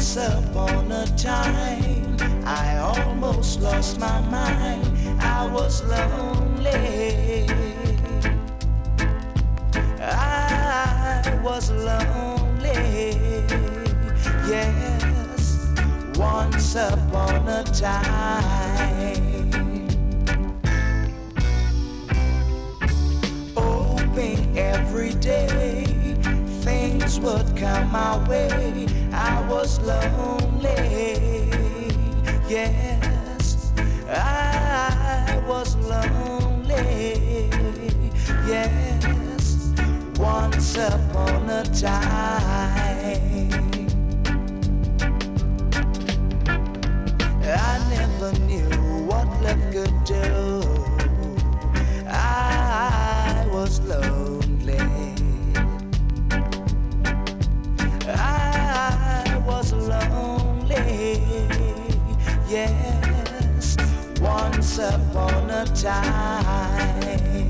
Once upon a time, I almost lost my mind. I was lonely. I was lonely. Yes, once upon a time. Hoping every day things would come my way. I was lonely. Yes, I was lonely. Yes, once upon a time. I never knew what love could do. I was lonely. I was lonely. Yes, once upon a time.